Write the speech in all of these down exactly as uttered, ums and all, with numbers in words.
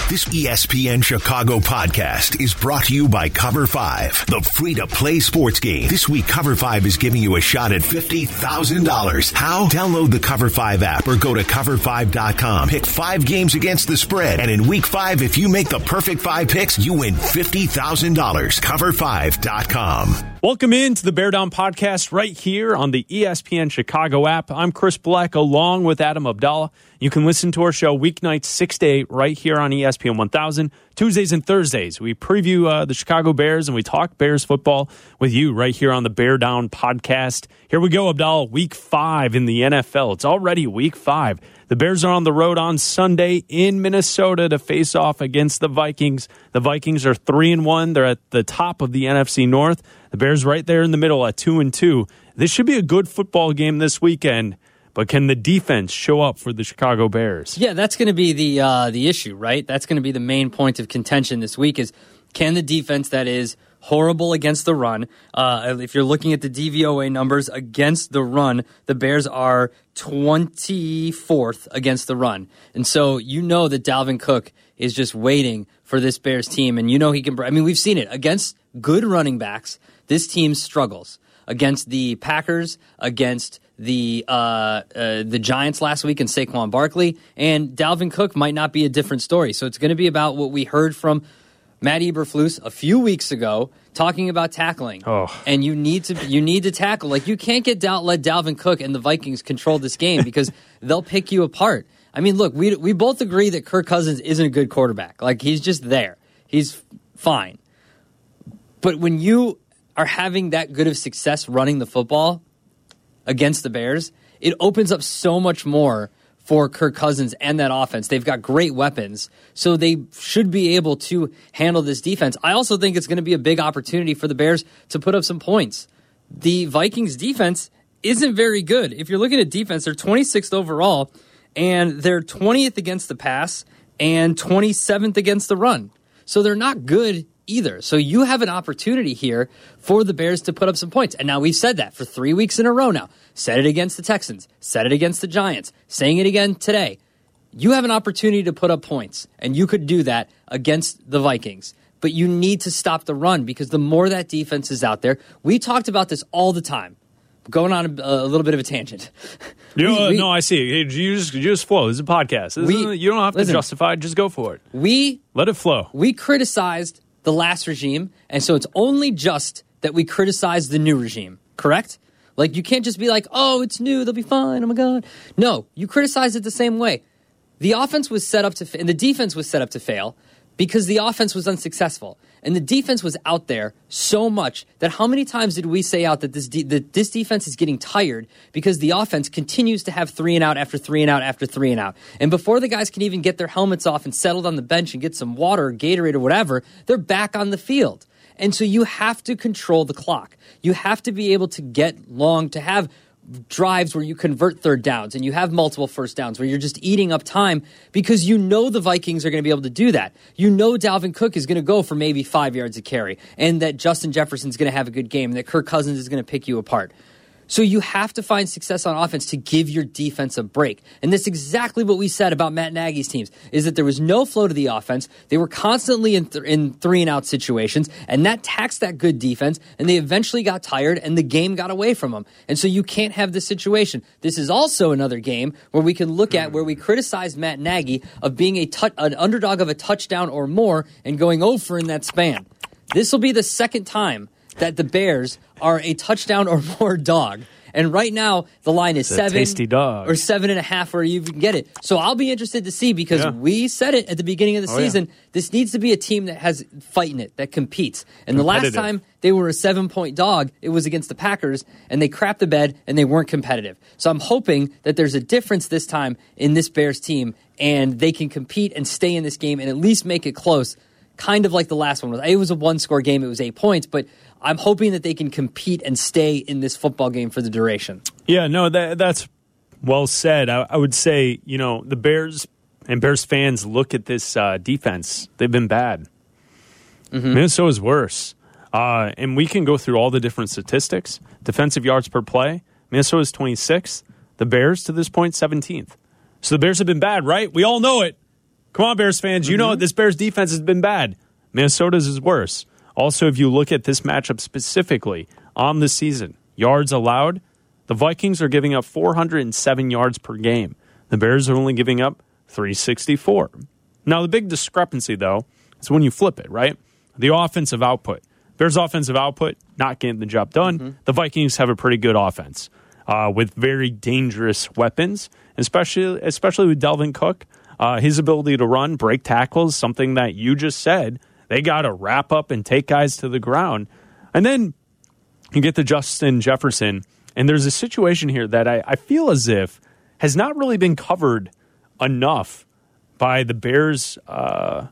This E S P N Chicago podcast is brought to you by Cover five, the free-to-play sports game. This week, Cover five is giving you a shot at fifty thousand dollars. How? Download the Cover five app or go to cover five dot com. Pick five games against the spread. And in week five, if you make the perfect five picks, you win fifty thousand dollars. cover five dot com. Welcome into the Bear Down podcast right here on the E S P N Chicago app. I'm Chris Black along with Adam Abdallah. You can listen to our show weeknights six to eight right here on E S P N one thousand. Tuesdays and Thursdays, we preview uh, the Chicago Bears and we talk Bears football with you right here on the Bear Down podcast. Here we go, Abdallah, week five in the N F L. It's already week five. The Bears are on the road on Sunday in Minnesota to face off against the Vikings. The Vikings are three and one. They're at the top of the N F C North. The Bears right there in the middle at two and two. This should be a good football game this weekend, but can the defense show up for the Chicago Bears? Yeah, that's going to be the uh, the issue, right? That's going to be the main point of contention this week is can the defense that is horrible against the run. Uh, if you're looking at the D V O A numbers against the run, the Bears are twenty-fourth against the run. And so you know that Dalvin Cook is just waiting for this Bears team. And you know he can, I mean, we've seen it. Against good running backs, this team struggles. Against the Packers, against the uh, uh, the Giants last week and Saquon Barkley. And Dalvin Cook might not be a different story. So it's going to be about what we heard from Matt Eberflus a few weeks ago talking about tackling. Oh. And you need to you need to tackle. Like, you can't get Dal- let Dalvin Cook and the Vikings control this game because they'll pick you apart. I mean, look, we we both agree that Kirk Cousins isn't a good quarterback. Like, he's just there. He's fine. But when you are having that good of success running the football against the Bears, it opens up so much more for Kirk Cousins and that offense. They've got great weapons, so they should be able to handle this defense. I also think it's going to be a big opportunity for the Bears to put up some points. The Vikings defense isn't very good. If you're looking at defense, they're twenty-sixth overall, and they're twentieth against the pass and twenty-seventh against the run. So they're not good either. So you have an opportunity here for the Bears to put up some points. And now we've said that for three weeks in a row now. Said it against the Texans. Said it against the Giants. Saying it again today. You have an opportunity to put up points, and you could do that against the Vikings. But you need to stop the run because the more that defense is out there, we talked about this all the time. Going on a, a little bit of a tangent. You, we, uh, we, no, I see. You just, you just flow. This is a podcast. This we, is, you don't have to listen, justify it. Just go for it. We Let it flow. We criticized the last regime, and so it's only just that we criticize the new regime, correct? Like, you can't just be like, oh, it's new, they'll be fine, oh my God. No, you criticize it the same way. The offense was set up to, fa- and the defense was set up to fail because the offense was unsuccessful. And the defense was out there so much that how many times did we say out that this de- that this defense is getting tired because the offense continues to have three and out after three and out after three and out. And before the guys can even get their helmets off and settled on the bench and get some water or Gatorade or whatever, they're back on the field. And so you have to control the clock. You have to be able to get long, to have drives where you convert third downs and you have multiple first downs where you're just eating up time because you know the Vikings are going to be able to do that. You know Dalvin Cook is going to go for maybe five yards a carry and that Justin Jefferson's going to have a good game and that Kirk Cousins is going to pick you apart. So you have to find success on offense to give your defense a break. And that's exactly what we said about Matt Nagy's teams, is that there was no flow to the offense. They were constantly in, th- in three and out situations, and that taxed that good defense, and they eventually got tired, and the game got away from them. And so you can't have this situation. This is also another game where we can look at where we criticize Matt Nagy of being a tu- an underdog of a touchdown or more and going over in that span. This will be the second time that the Bears are a touchdown or more dog. And right now, the line is it's seven a tasty dog. or seven and a half where you can get it. So I'll be interested to see because yeah. we said it at the beginning of the oh, season. Yeah. This needs to be a team that has fight in it, that competes. And the last time they were a seven-point dog, it was against the Packers, and they crapped the bed, and they weren't competitive. So I'm hoping that there's a difference this time in this Bears team, and they can compete and stay in this game and at least make it close, kind of like the last one was. It was a one-score game. It was eight points, but I'm hoping that they can compete and stay in this football game for the duration. Yeah, no, that, that's well said. I, I would say, you know, the Bears and Bears fans look at this uh, defense. They've been bad. Mm-hmm. Minnesota's worse. Uh, and we can go through all the different statistics. Defensive yards per play, Minnesota's twenty-sixth. The Bears, to this point, seventeenth. So the Bears have been bad, right? We all know it. Come on, Bears fans. Mm-hmm. You know this Bears defense has been bad. Minnesota's is worse. Also, if you look at this matchup specifically on the season, yards allowed, the Vikings are giving up four hundred seven yards per game. The Bears are only giving up three sixty-four. Now, the big discrepancy, though, is when you flip it, right? The offensive output. Bears' offensive output, not getting the job done. Mm-hmm. The Vikings have a pretty good offense uh, with very dangerous weapons, especially especially with Dalvin Cook. Uh, his ability to run, break tackles, something that you just said. They got to wrap up and take guys to the ground. And then you get to Justin Jefferson, and there's a situation here that I, I feel as if has not really been covered enough by the Bears uh,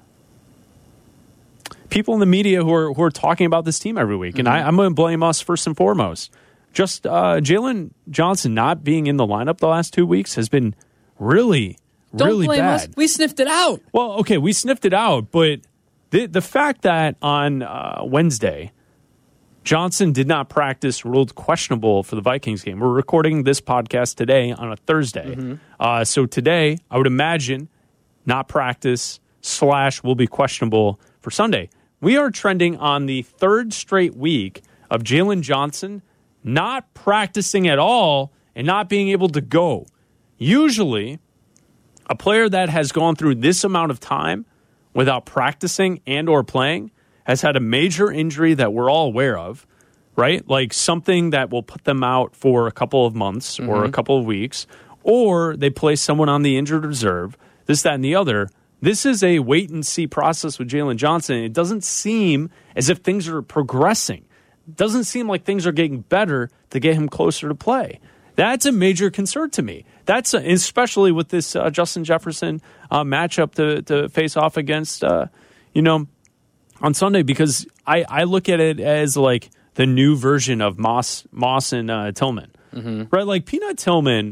people in the media who are who are talking about this team every week. Mm-hmm. And I, I'm going to blame us first and foremost. Just uh, Jalen Johnson not being in the lineup the last two weeks has been really, Don't really blame bad. Us. We sniffed it out. Well, okay, we sniffed it out, but the the fact that on uh, Wednesday, Johnson did not practice, ruled questionable for the Vikings game. We're recording this podcast today on a Thursday. Mm-hmm. Uh, so today, I would imagine, not practice slash will be questionable for Sunday. We are trending on the third straight week of Jalen Johnson not practicing at all and not being able to go. Usually, a player that has gone through this amount of time without practicing and or playing has had a major injury that we're all aware of, right? Like something that will put them out for a couple of months mm-hmm. or a couple of weeks, or they place someone on the injured reserve, this, that, and the other. This is a wait-and-see process with Jalen Johnson. It doesn't seem as if things are progressing. It doesn't seem like things are getting better to get him closer to play. That's a major concern to me. That's a, especially with this uh, Justin Jefferson uh, matchup to, to face off against, uh, you know, on Sunday, because I, I look at it as like the new version of Moss Moss and uh, Tillman, mm-hmm. right? Like Peanut Tillman,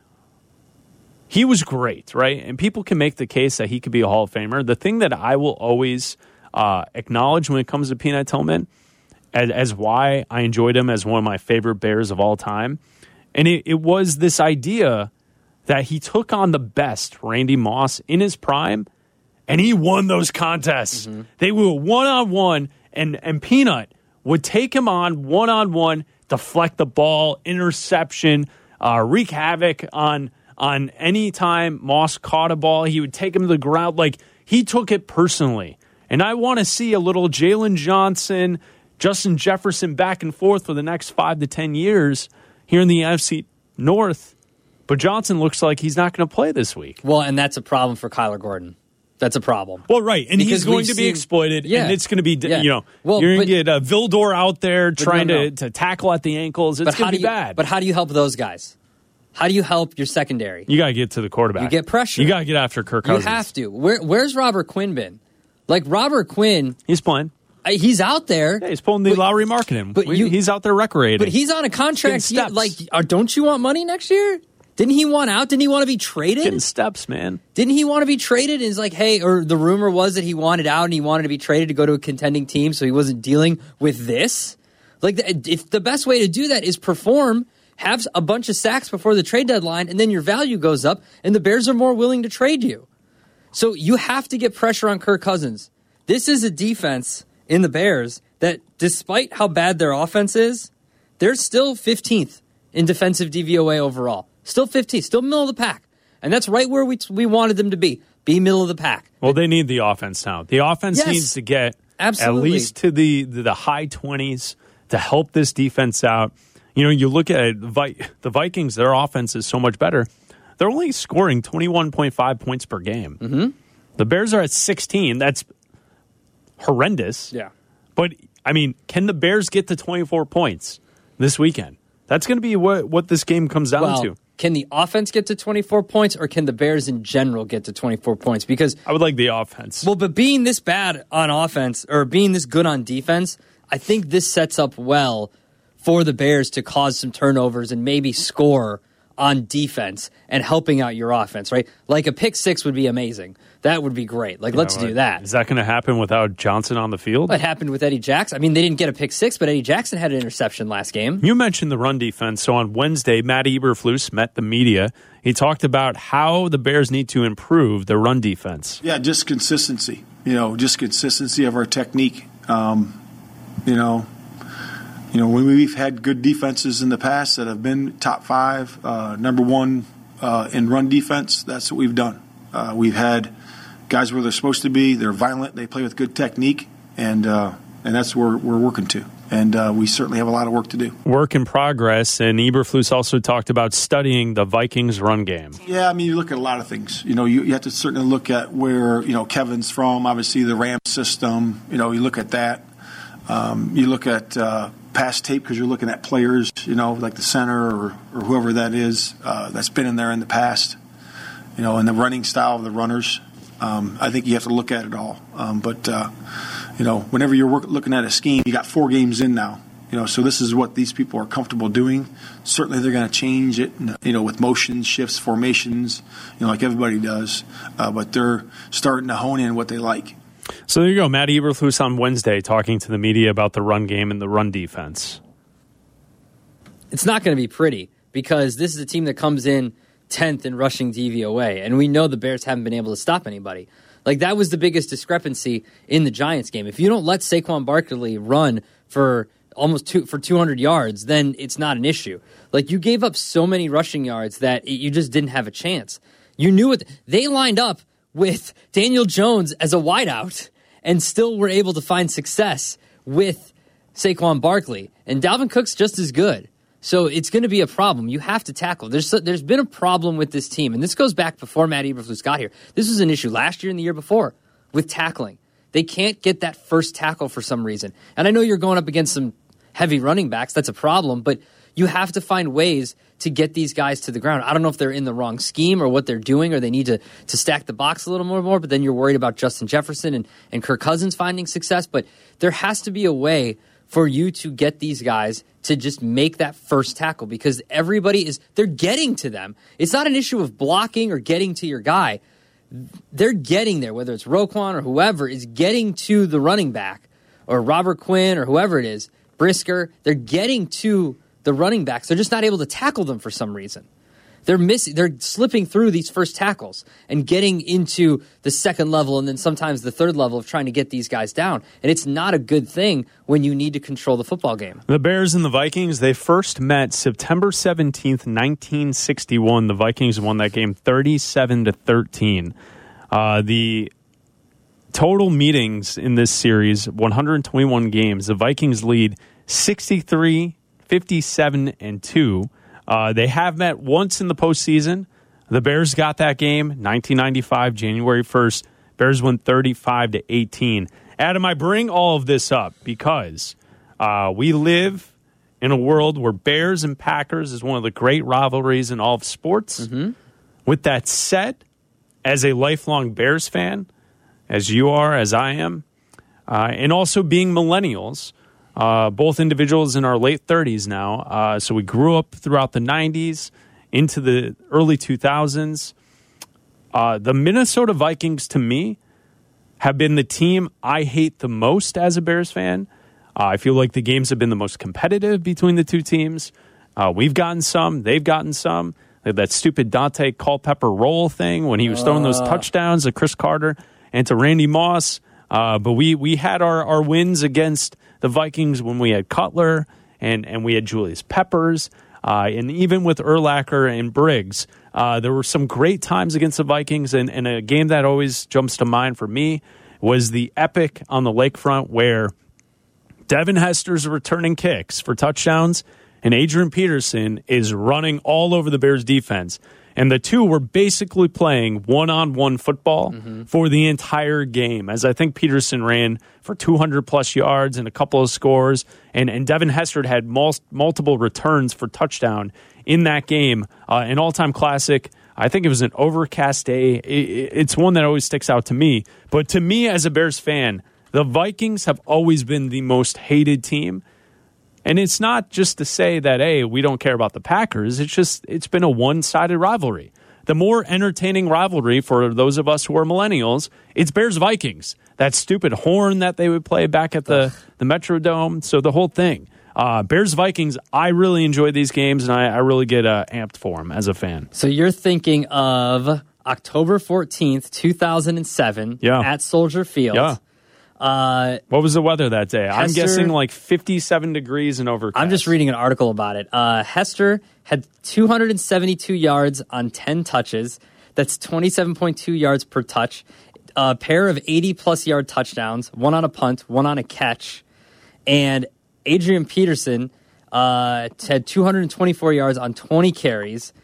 he was great, right? And people can make the case that he could be a Hall of Famer. The thing that I will always uh, acknowledge when it comes to Peanut Tillman as, as why I enjoyed him as one of my favorite Bears of all time, and it, it was this idea that he took on the best Randy Moss in his prime, and he won those contests. Mm-hmm. They were one-on-one, and, and Peanut would take him on one-on-one, deflect the ball, interception, uh, wreak havoc on, on any time Moss caught a ball. He would take him to the ground. Like, he took it personally. And I want to see a little Jalen Johnson, Justin Jefferson back and forth for the next five to ten years here in the N F C North. But Johnson looks like he's not going to play this week. Well, and that's a problem for Kyler Gordon. That's a problem. Well, right, and because he's going to be seen, exploited, yeah, and it's going to be, yeah. you know, well, you're going but, to get uh, Vildor out there trying no, no. To, to tackle at the ankles. It's going to be you, bad. But how do you help those guys? How do you help your secondary? You got to get to the quarterback. You get pressure. You got to get after Kirk Cousins. You have to. Where, where's Robert Quinn been? Like, Robert Quinn... He's playing. Uh, he's out there. Yeah, he's pulling the but, Lowry marketing. But we, you, he's out there recreating. But he's on a contract. He, like, uh, don't you want money next year? Didn't he want out? Didn't he want to be traded? Getting steps, man. Didn't he want to be traded? And it's like, hey, or the rumor was that he wanted out and he wanted to be traded to go to a contending team, so he wasn't dealing with this. Like, if the best way to do that is perform, have a bunch of sacks before the trade deadline, and then your value goes up, and the Bears are more willing to trade you. So you have to get pressure on Kirk Cousins. This is a defense in the Bears that, despite how bad their offense is, they're still fifteenth in defensive D V O A overall. Still fifteenth, still middle of the pack. And that's right where we we wanted them to be, be middle of the pack. Well, they need the offense now. The offense yes, needs to get absolutely. at least to the, the, the high twenties to help this defense out. You know, you look at the Vikings, their offense is so much better. They're only scoring twenty-one point five points per game. Mm-hmm. The Bears are at sixteen. That's horrendous. Yeah. But, I mean, can the Bears get to twenty-four points this weekend? That's going to be what, what this game comes down well, to. Can the offense get to twenty-four points, or can the Bears in general get to twenty-four points? Because I would like the offense. Well, but being this bad on offense, or being this good on defense, I think this sets up well for the Bears to cause some turnovers and maybe score on defense and helping out your offense, right? Like a pick six would be amazing. That would be great. Like, yeah, let's right. do that. Is that going to happen without Johnson on the field? What happened with Eddie Jackson? I mean, they didn't get a pick six, but Eddie Jackson had an interception last game. You mentioned the run defense. So on Wednesday, Matt Eberflus met the media. He talked about how the Bears need to improve their run defense. Yeah, just consistency. You know, just consistency of our technique. Um, you know, You know, when we've had good defenses in the past that have been top five, uh, number one uh, in run defense, that's what we've done. Uh, we've had guys where they're supposed to be. They're violent. They play with good technique, and uh, and that's where we're working to. And uh, we certainly have a lot of work to do. Work in progress, and Eberflus also talked about studying the Vikings run game. Yeah, I mean, you look at a lot of things. You know, you, you have to certainly look at where, you know, Kevin's from, obviously the Rams system. You know, you look at that. Um, you look at uh, past tape because you're looking at players, you know, like the center or, or whoever that is uh, that's been in there in the past, you know, and the running style of the runners. Um, I think you have to look at it all. Um, but, uh, you know, whenever you're work, looking at a scheme, you got four games in now, you know, so this is what these people are comfortable doing. Certainly they're going to change it, you know, with motions, shifts, formations, you know, like everybody does. Uh, but they're starting to hone in what they like. So there you go, Matt Eberflus on Wednesday talking to the media about the run game and the run defense. It's not going to be pretty because this is a team that comes in tenth in rushing D V O A, and we know the Bears haven't been able to stop anybody. Like, that was the biggest discrepancy in the Giants game. If you don't let Saquon Barkley run for almost two, for two hundred yards, then it's not an issue. Like, you gave up so many rushing yards that it, you just didn't have a chance. You knew it. They lined up with Daniel Jones as a wideout and still were able to find success with Saquon Barkley. And Dalvin Cook's just as good. So it's going to be a problem. You have to tackle. There's There's been a problem with this team, and this goes back before Matt Eberflus got here. This was an issue last year and the year before with tackling. They can't get that first tackle for some reason. And I know you're going up against some heavy running backs. That's a problem, but you have to find ways to get these guys to the ground. I don't know if they're in the wrong scheme or what they're doing, or they need to, to stack the box a little more, more, but then you're worried about Justin Jefferson and, and Kirk Cousins finding success. But there has to be a way for you to get these guys to just make that first tackle, because everybody is, they're getting to them. It's not an issue of blocking or getting to your guy. They're getting there, whether it's Roquan or whoever is getting to the running back, or Robert Quinn or whoever it is, Brisker. They're getting to the running backs. They're just not able to tackle them for some reason. They're missing. They're slipping through these first tackles and getting into the second level and then sometimes the third level of trying to get these guys down. And it's not a good thing when you need to control the football game. The Bears and the Vikings, they first met September seventeenth, nineteen sixty-one. The Vikings won that game thirty-seven to thirteen. Uh, the total meetings in this series, one hundred twenty-one games. The Vikings lead sixty-three, fifty-seven, and two. Uh, they have met once in the postseason. The Bears got that game, nineteen ninety-five, January first. Bears won thirty-five to eighteen. Adam, I bring all of this up because uh, we live in a world where Bears and Packers is one of the great rivalries in all of sports. Mm-hmm. With that said, as a lifelong Bears fan, as you are, as I am, uh, and also being millennials, Uh, both individuals in our late thirties now. Uh, so we grew up throughout the nineties into the early two thousands. Uh, the Minnesota Vikings, to me, have been the team I hate the most as a Bears fan. Uh, I feel like the games have been the most competitive between the two teams. Uh, we've gotten some. They've gotten some. They had that stupid Dante Culpepper roll thing when he was throwing those touchdowns to Chris Carter and to Randy Moss. Uh, but we we had our, our wins against the Vikings when we had Cutler and, and we had Julius Peppers. Uh, and even with Urlacher and Briggs, uh, there were some great times against the Vikings. And, and a game that always jumps to mind for me was the epic on the lakefront where Devin Hester's returning kicks for touchdowns and Adrian Peterson is running all over the Bears defense. And the two were basically playing one-on-one football mm-hmm. for the entire game, as I think Peterson ran for two hundred plus yards and a couple of scores, and, and Devin Hester had mul- multiple returns for touchdown in that game. Uh, an all-time classic. I think it was an overcast day. It, it's one that always sticks out to me. But to me, as a Bears fan, the Vikings have always been the most hated team. And it's not just to say that, hey, we don't care about the Packers. It's just, it's been a one-sided rivalry. The more entertaining rivalry for those of us who are millennials, it's Bears-Vikings. That stupid horn that they would play back at the, the Metrodome. So the whole thing. Uh, Bears-Vikings, I really enjoy these games, and I, I really get uh, amped for them as a fan. So you're thinking of October fourteenth, two thousand seven yeah. at Soldier Field. Yeah. Uh, what was the weather that day? Hester, I'm guessing like fifty-seven degrees and overcast. I'm just reading an article about it. Uh, Hester had two hundred seventy-two yards on ten touches. That's twenty-seven point two yards per touch. A pair of eighty-plus yard touchdowns, one on a punt, one on a catch. And Adrian Peterson uh, had two hundred twenty-four yards on twenty carries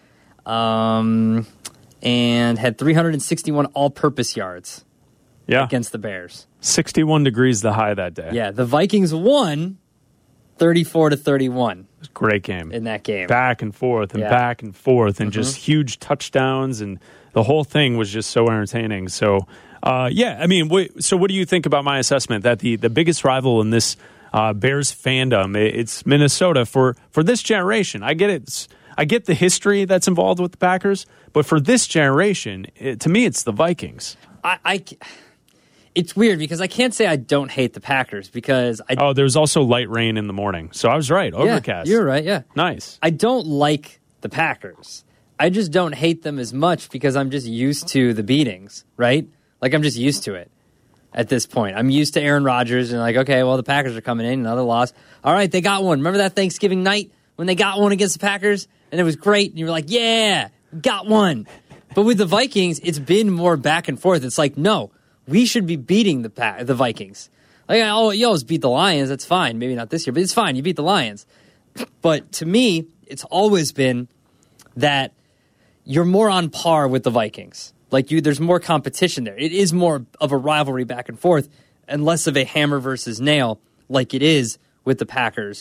um, and had three hundred sixty-one all-purpose yards yeah. against the Bears. sixty-one degrees the high that day. Yeah, the Vikings won thirty-four to thirty-one. It was a great game. In that game. Back and forth and yeah. back and forth and mm-hmm. just huge touchdowns, and the whole thing was just so entertaining. So, uh, yeah, I mean, wait, so what do you think about my assessment that the, the biggest rival in this uh, Bears fandom, it's Minnesota for, for this generation? I get it. It's, I get the history that's involved with the Packers, but for this generation, it, to me, it's the Vikings. I... I It's weird because I can't say I don't hate the Packers because I... Oh, there's also light rain in the morning. So I was right. Overcast. Yeah, you're right, yeah. Nice. I don't like the Packers. I just don't hate them as much because I'm just used to the beatings, right? Like, I'm just used to it at this point. I'm used to Aaron Rodgers and like, okay, well, the Packers are coming in, another loss. All right, they got one. Remember that Thanksgiving night when they got one against the Packers? And it was great. And you were like, yeah, got one. But with the Vikings, it's been more back and forth. It's like, no. We should be beating the pa- the Vikings. Like, oh, you always beat the Lions. That's fine. Maybe not this year, but it's fine. You beat the Lions. But to me, it's always been that you're more on par with the Vikings. Like, you, there's more competition there. It is more of a rivalry back and forth and less of a hammer versus nail like it is with the Packers.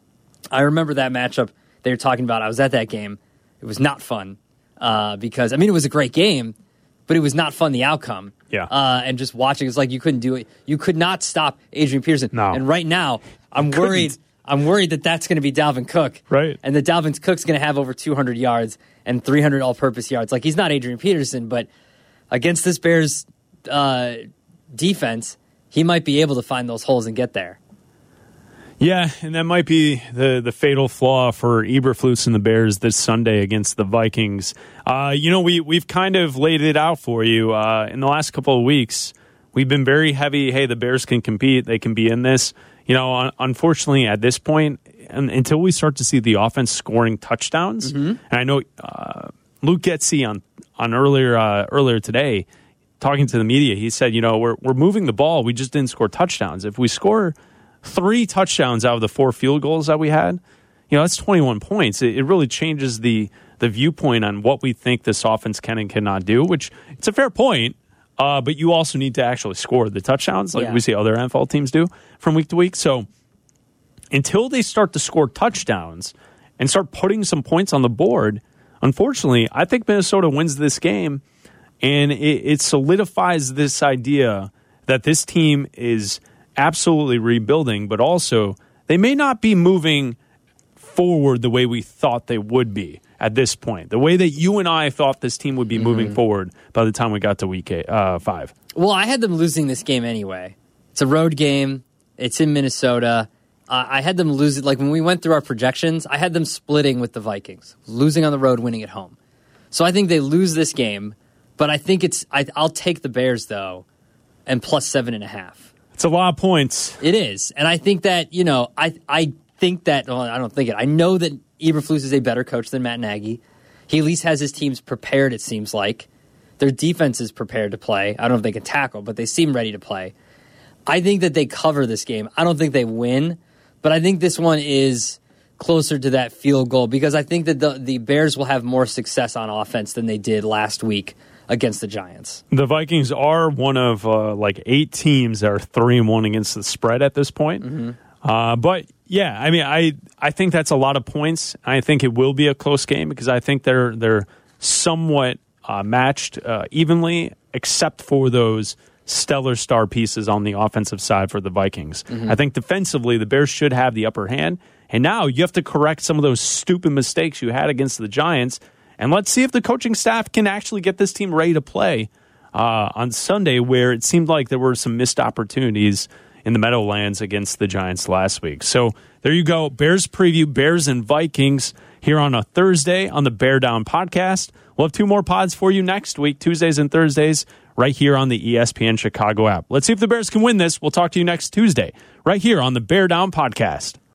I remember that matchup they were talking about. I was at that game. It was not fun uh, because, I mean, it was a great game, but it was not fun, the outcome. Yeah. Uh, and just watching, it's like you couldn't do it. You could not stop Adrian Peterson. No. And right now, I'm worried I'm worried that that's going to be Dalvin Cook. Right. And that Dalvin Cook's going to have over two hundred yards and three hundred all-purpose yards. Like, he's not Adrian Peterson, but against this Bears uh, defense, he might be able to find those holes and get there. Yeah, and that might be the, the fatal flaw for Eberflus and the Bears this Sunday against the Vikings. Uh, you know, we, we've kind of laid it out for you uh, in the last couple of weeks. We've been very heavy, hey, the Bears can compete, they can be in this. You know, un- unfortunately, at this point, and, until we start to see the offense scoring touchdowns, mm-hmm. and I know uh, Luke Getsy on, on earlier uh, earlier today, talking to the media, he said, you know, we're we're moving the ball, we just didn't score touchdowns. If we score three touchdowns out of the four field goals that we had, you know, that's twenty-one points. It, it really changes the the viewpoint on what we think this offense can and cannot do, which it's a fair point, uh, but you also need to actually score the touchdowns like yeah. we see other N F L teams do from week to week. So until they start to score touchdowns and start putting some points on the board, unfortunately, I think Minnesota wins this game, and it, it solidifies this idea that this team is absolutely rebuilding, but also they may not be moving forward the way we thought they would be at this point. The way that you and I thought this team would be mm-hmm. moving forward by the time we got to week eight, uh, five. Well, I had them losing this game anyway. It's a road game. It's in Minnesota. Uh, I had them lose it. Like when we went through our projections, I had them splitting with the Vikings, losing on the road, winning at home. So I think they lose this game, but I think it's. I, I'll take the Bears though, and plus seven and a half. It's a lot of points. It is. And I think that, you know, I I think that, well, I don't think it. I know that Eberflus is a better coach than Matt Nagy. He at least has his teams prepared, it seems like. Their defense is prepared to play. I don't know if they can tackle, but they seem ready to play. I think that they cover this game. I don't think they win, but I think this one is closer to that field goal because I think that the, the Bears will have more success on offense than they did last week against the Giants. The Vikings are one of uh, like eight teams that are three and one against the spread at this point. Mm-hmm. Uh, but yeah, I mean, I I think that's a lot of points. I think it will be a close game because I think they're they're somewhat uh, matched uh, evenly, except for those stellar star pieces on the offensive side for the Vikings. Mm-hmm. I think defensively, the Bears should have the upper hand. And now you have to correct some of those stupid mistakes you had against the Giants. And let's see if the coaching staff can actually get this team ready to play uh, on Sunday, where it seemed like there were some missed opportunities in the Meadowlands against the Giants last week. So there you go. Bears preview, Bears and Vikings here on a Thursday on the Bear Down podcast. We'll have two more pods for you next week, Tuesdays and Thursdays, right here on the E S P N Chicago app. Let's see if the Bears can win this. We'll talk to you next Tuesday, right here on the Bear Down podcast.